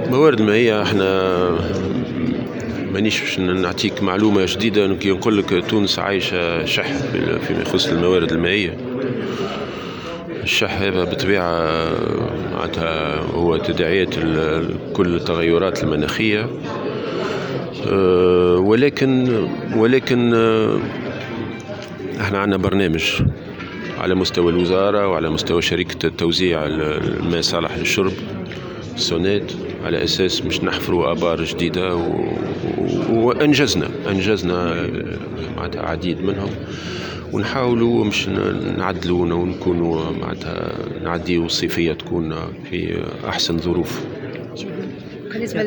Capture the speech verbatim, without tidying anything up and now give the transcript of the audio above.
موارد المائية احنا مانيش باش نعطيك معلومة جديدة كي نقول لك تونس عايشة شح فيما يخص الموارد المائية. الشح هذا بالطبيعة معناتها هو تداعيات كل التغيرات المناخية، ولكن ولكن احنا عندنا برنامج على مستوى الوزارة وعلى مستوى شركة توزيع الماء صالح للشرب سونات، على أساس مش نحفروا آبار جديدة و... وأنجزنا أنجزنا معناتها عديد منهم، ونحاولوا مش نعدلوا ونكونوا معناتها نعديوا الصيفية تكون في أحسن ظروف.